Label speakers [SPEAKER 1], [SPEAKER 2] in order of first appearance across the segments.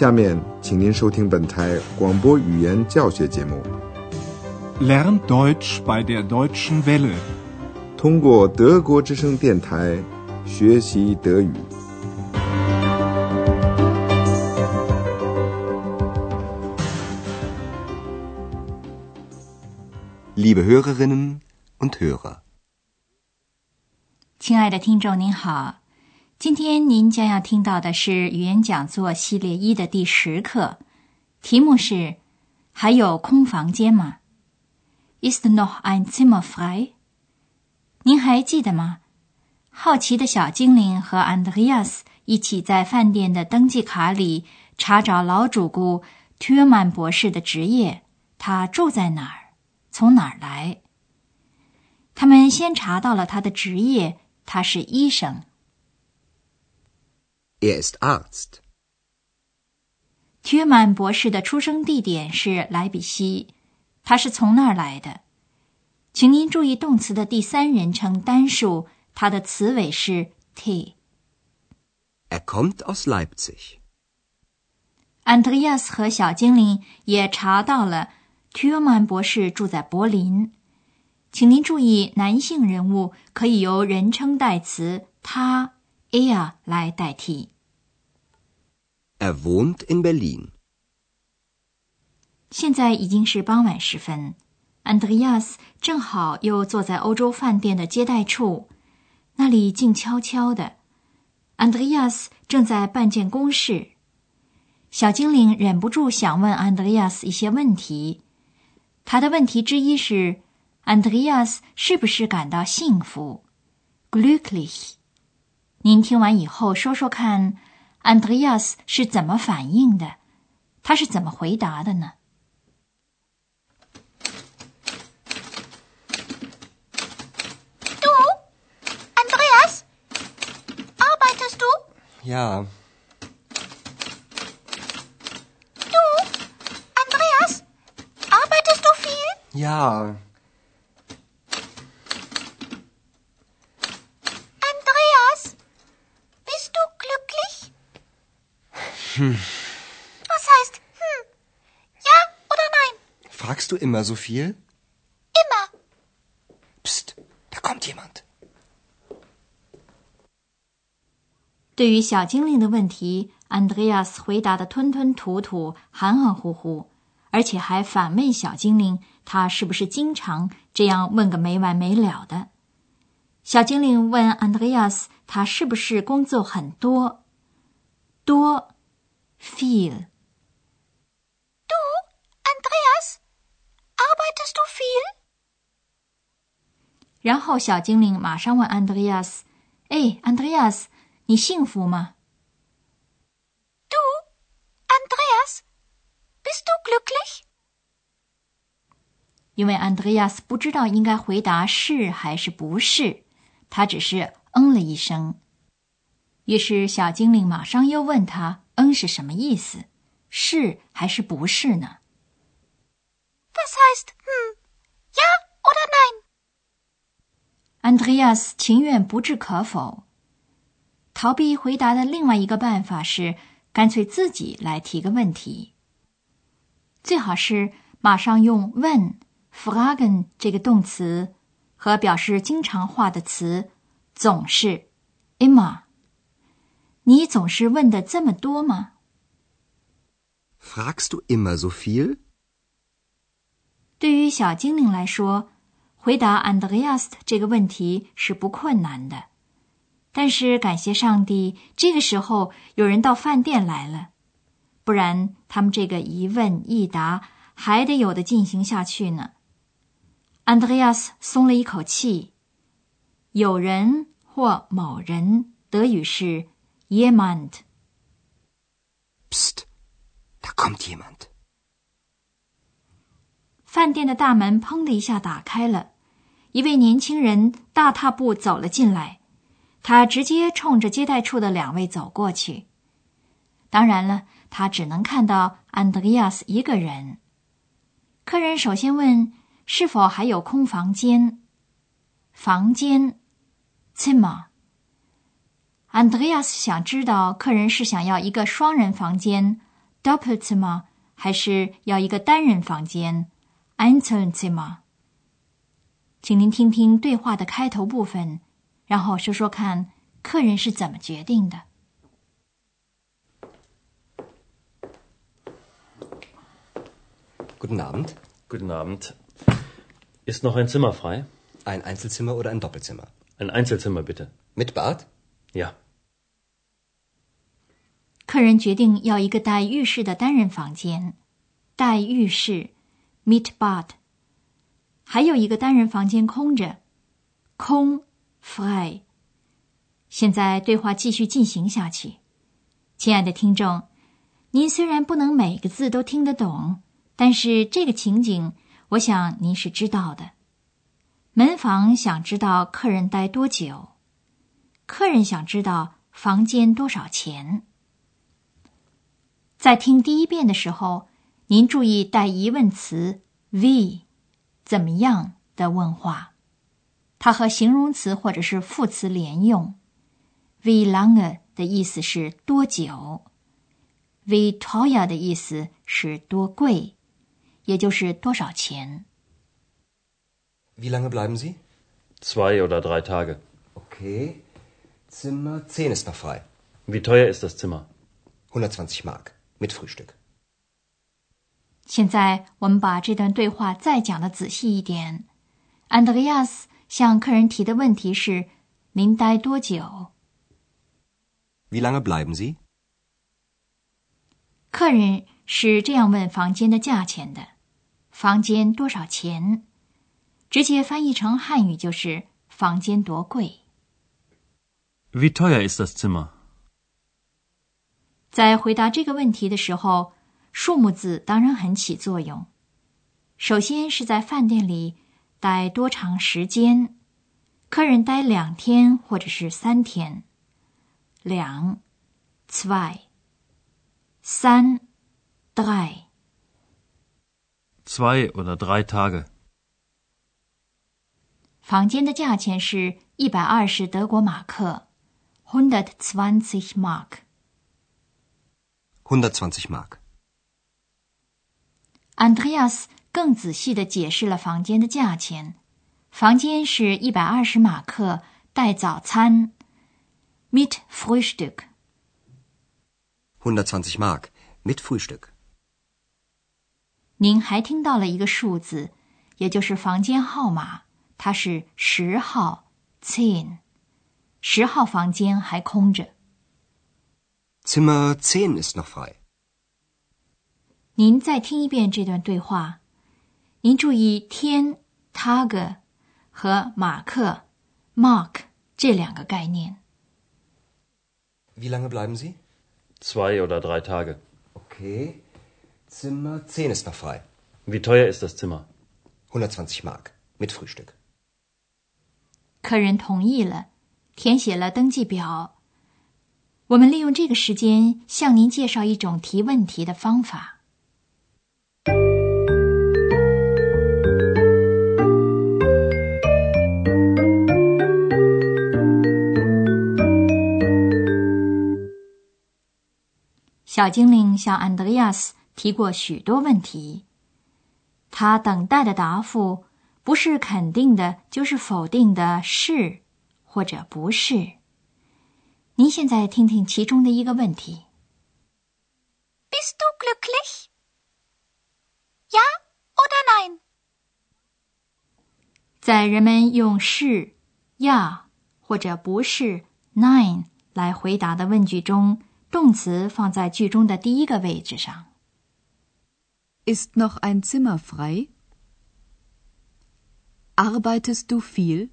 [SPEAKER 1] 下面请您收听本台广播语言教学节目。
[SPEAKER 2] Lern Deutsch bei der Deutschen Welle。
[SPEAKER 1] 通过德国之声电台学习德语。
[SPEAKER 3] Liebe Hörerinnen und Hörer，
[SPEAKER 4] 亲爱的听众您好，今天您将要听到的是语言讲座系列1的第10课，题目是还有空房间吗？ Ist noch ein Zimmer frei？ 您还记得吗？好奇的小精灵和 Andreas 一起在饭店的登记卡里查找老主顾 Thürmann 博士的职业，他住在哪儿，从哪儿来。他们先查到了他的职业，他是医生。
[SPEAKER 3] ist Arzt。
[SPEAKER 4] Thürmann 博士的出生地点是莱比锡，他是从那儿来的。请您注意动词的第3人称单数，它的词尾是 t。
[SPEAKER 3] kommt aus Leipzig。
[SPEAKER 4] Andreas 和小精灵也查到了 Thürmann 博士住在柏林。请您注意男性人物可以由人称代词他 er 来代替。
[SPEAKER 3] wohnt in Berlin。
[SPEAKER 4] 现在已经是傍晚时分， Andreas 正好又坐在欧洲饭店的接待处，那里静悄悄的。 Andreas 正在办件公事。小精灵忍不住想问 Andreas 一些问题。他的问题之一是 Andreas 是不是感到幸福 glücklich。 您听完以后说说看 Andreas 是怎么反应的，他是怎么回答的呢？
[SPEAKER 5] Du, Andreas, arbeitest du?
[SPEAKER 3] Ja。
[SPEAKER 5] Du, Andreas, arbeitest du viel?
[SPEAKER 3] Ja。
[SPEAKER 5] Andreas, bist du glücklich? Was heißt Ja oder nein?
[SPEAKER 3] Fragst du immer so viel?
[SPEAKER 5] Immer.
[SPEAKER 3] Psst, da kommt jemand。
[SPEAKER 4] 对于小精灵的问题， Andreas 回答得吞吞吐吐，含含糊糊，而且还反问小精灵他是不是经常这样问个没完没了的。小精灵问 Andreas 他是不是工作很多。多 viel。
[SPEAKER 5] Du, Andreas, arbeitest du viel?
[SPEAKER 4] 然后小精灵马上问 Andreas， Andreas， 你幸福吗？
[SPEAKER 5] Du, Andreas, bist du glücklich?
[SPEAKER 4] 因为 Andreas 不知道应该回答是还是不是，他只是了一声。于是小精灵马上又问他是什么意思，是还是不是呢？
[SPEAKER 5] Was heißt Ja oder nein?
[SPEAKER 4] Andreas 情愿不置可否。逃避回答的另外一个办法是干脆自己来提个问题，最好是马上用问 fragen 这个动词和表示经常化的词总是 immer。 你总是问的这么多吗？
[SPEAKER 3] Fragst du immer so viel？
[SPEAKER 4] 对于小精灵来说，回答 Andreas 这个问题是不困难的。但是感谢上帝，这个时候有人到饭店来了，不然他们这个一问一答还得有的进行下去呢。 Andreas 松了一口气。有人或某人，德语是 jemand。
[SPEAKER 3] Psst, da kommt jemand。
[SPEAKER 4] 饭店的大门砰的一下打开了，一位年轻人大踏步走了进来，他直接冲着接待处的2位走过去。当然了，他只能看到 Andreas 一个人。客人首先问是否还有空房间。房间 Zimmer。 Andreas 想知道客人是想要一个双人房间 Doppelzimmer 还是要一个单人房间 Einzelzimmer？ 请您听听对话的开头部分，然后说说看客人是怎么决定的。
[SPEAKER 3] Guten Abend.
[SPEAKER 6] Guten Abend. Ist noch ein Zimmer frei?
[SPEAKER 3] Ein Einzelzimmer oder ein Doppelzimmer?
[SPEAKER 6] Ein Einzelzimmer bitte.
[SPEAKER 3] Mit Bad?
[SPEAKER 6] Ja.
[SPEAKER 4] 客人决定要一个带浴室的单人房间，带浴室 mit Bad， 还有一个单人房间空着，空 frei。 现在对话继续进行下去。亲爱的听众，您虽然不能每个字都听得懂，但是这个情景我想您是知道的。门房想知道客人待多久，客人想知道房间多少钱。在听第一遍的时候，您注意带疑问词 wie 怎么样的问话，它和形容词或者是副词连用。wie lange 的意思是多久， wie teuer 的意思是多贵，也就是多少钱。
[SPEAKER 3] Wie lange bleiben Sie?
[SPEAKER 6] 2 oder 3 Tage.
[SPEAKER 3] Okay. Zimmer 10 ist noch frei.
[SPEAKER 6] Wie teuer ist das Zimmer?
[SPEAKER 3] 120 Mark. Mit Frühstück.
[SPEAKER 4] 现在我们把这段对话再讲得仔细一点。Andreas 向客人提的问题是：您待多久？
[SPEAKER 3] Wie lange bleiben Sie?
[SPEAKER 4] 客人是这样问房间的价钱的，房间多少钱？直接翻译成汉语就是房间多贵。
[SPEAKER 6] Wie teuer ist das Zimmer?
[SPEAKER 4] 在回答这个问题的时候，数目字当然很起作用。首先是在饭店里待多长时间，客人待2天或者是3天。2 2 3 3
[SPEAKER 6] 2 oder 3 Tage.
[SPEAKER 4] 房间的价钱是120德国马克 120 Mark。
[SPEAKER 3] 120 Mark.
[SPEAKER 4] Andreas 更仔细地解释了房间的价钱。房间是120马克带早餐 mit Frühstück。
[SPEAKER 3] 120 Mark. Mit Frühstück.
[SPEAKER 4] 您还听到了一个数字，也就是房间号码，它是10号 10。 10号房间还空着。
[SPEAKER 3] Zimmer 10 ist noch frei.
[SPEAKER 4] 您再听一遍这段对话，您注意天 Tage 和马克 Mark 这2个概念。
[SPEAKER 3] Wie lange bleiben Sie?
[SPEAKER 6] 2 oder 3 Tage.
[SPEAKER 3] Okay. Zimmer 10 ist noch frei.
[SPEAKER 6] Wie teuer ist das Zimmer?
[SPEAKER 3] 120 Mark. Mit Frühstück.
[SPEAKER 4] 客人同意了，填写了登记表。我们利用这个时间向您介绍一种提问题的方法。小精灵向安德烈亚斯提过许多问题，他等待的答复不是肯定的，就是否定的是或者不是。您现在听听其中的一个问题。
[SPEAKER 5] Bist du glücklich? Ja oder nein?
[SPEAKER 4] 在人们用是、ja 或者不是、nein 来回答的问句中，动词放在句中的第一个位置上。
[SPEAKER 7] Ist noch ein Zimmer frei? Arbeitest du viel?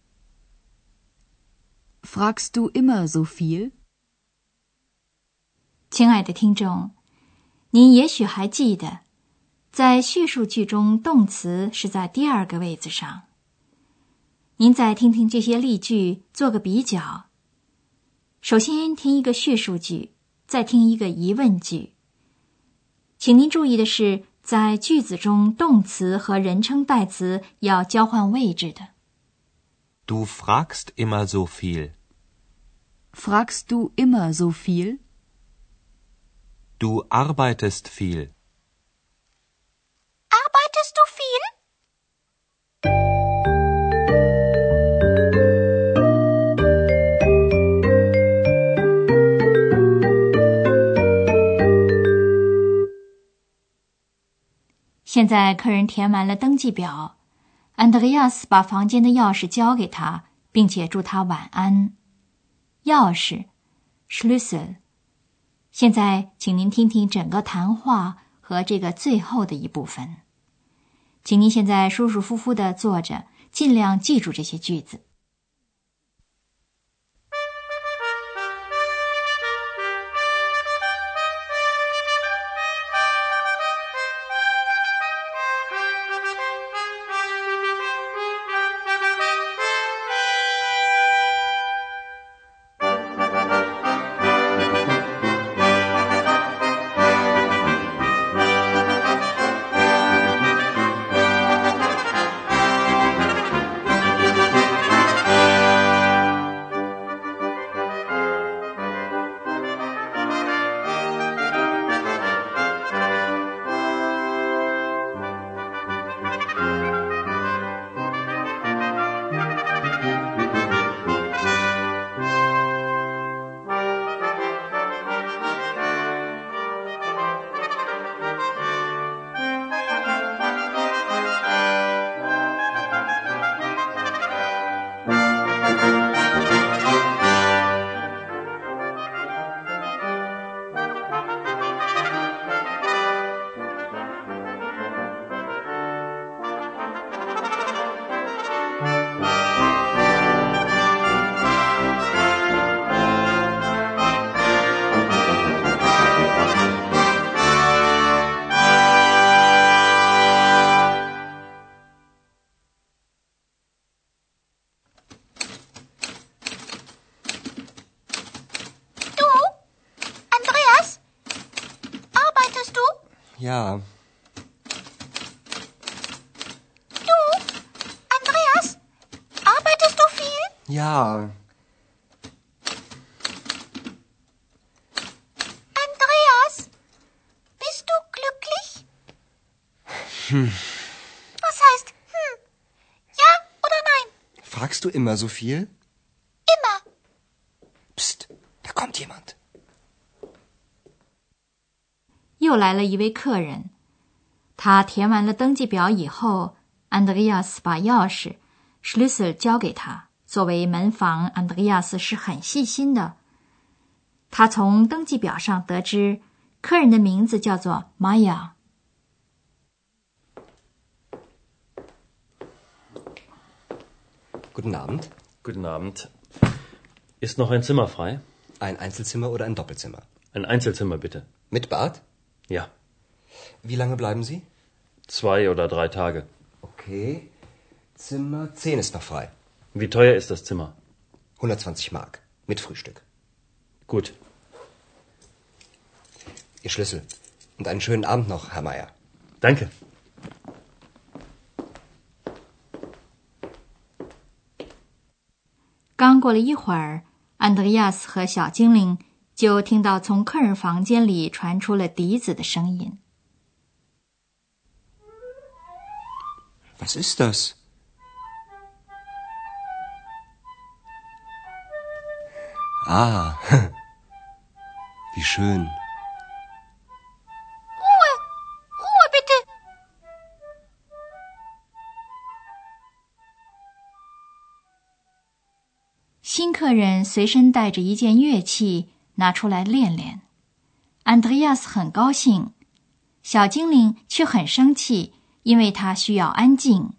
[SPEAKER 7] Fragst du immer so viel?
[SPEAKER 4] 亲爱的听众，您也许还记得，在叙述句中动词是在第2个位子上。您再听听这些例句，做个比较。首先听一个叙述句，再听一个疑问句。请您注意的是，在句子中动词和人称代词要交换位置的。
[SPEAKER 8] Du fragst immer so viel.
[SPEAKER 7] Fragst du immer so viel?
[SPEAKER 8] Du arbeitest viel.
[SPEAKER 5] Arbeitest du viel?
[SPEAKER 4] 现在客人填完了登记表，安德烈亚斯把房间的钥匙交给他，并且祝他晚安。钥匙 Schlüssel。 现在请您听听整个谈话和这个最后的一部分。请您现在舒舒服服地坐着，尽量记住这些句子。
[SPEAKER 3] Ja.
[SPEAKER 5] Du, Andreas, arbeitest du viel?
[SPEAKER 3] Ja.
[SPEAKER 5] Andreas, bist du glücklich? Was heißt Ja oder nein?
[SPEAKER 3] Fragst du immer so viel?
[SPEAKER 5] Immer.
[SPEAKER 3] Psst, da kommt jemand.
[SPEAKER 4] 又来了一位客人，他填完了登记表以后，安德烈亚斯把钥匙 Schlüssel 交给他。作为门房，安德烈亚斯是很细心的。他从登记表上得知，客人的名字叫做 Maya。
[SPEAKER 3] Guten Abend.
[SPEAKER 6] Guten Abend. Ist noch ein Zimmer frei?
[SPEAKER 3] Ein Einzelzimmer oder ein Doppelzimmer?
[SPEAKER 6] Ein Einzelzimmer bitte.
[SPEAKER 3] Mit Bad?
[SPEAKER 6] Ja.
[SPEAKER 3] Wie lange bleiben Sie?
[SPEAKER 6] 2 oder 3 Tage.
[SPEAKER 3] Okay. Zimmer 10 ist noch frei.
[SPEAKER 6] Wie teuer ist das Zimmer?
[SPEAKER 3] 120 Mark. Mit Frühstück.
[SPEAKER 6] Gut.
[SPEAKER 3] Ihr Schlüssel. Und einen schönen Abend noch, Herr Meier.
[SPEAKER 6] Danke.
[SPEAKER 4] 刚过了一会儿，安德烈亚斯和小精灵就听到从客人房间里传出了笛子的声音。
[SPEAKER 8] Was ist das? Ah, wie schön.
[SPEAKER 5] Ruhe bitte.
[SPEAKER 4] 新客人随身带着一件乐器，拿出来练练。安德烈亚斯很高兴，小精灵却很生气，因为他需要安静。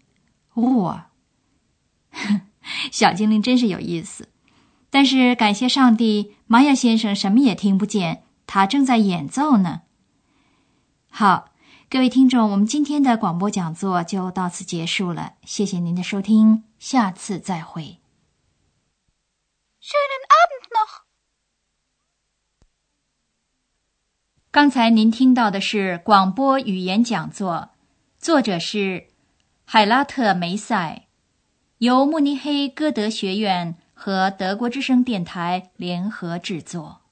[SPEAKER 4] 小精灵真是有意思。但是感谢上帝，玛雅先生什么也听不见，他正在演奏呢。好，各位听众，我们今天的广播讲座就到此结束了，谢谢您的收听，下次再会。
[SPEAKER 5] Schönen Abend noch.
[SPEAKER 4] 刚才您听到的是广播语言讲座，作者是海拉特梅塞，由慕尼黑歌德学院和德国之声电台联合制作。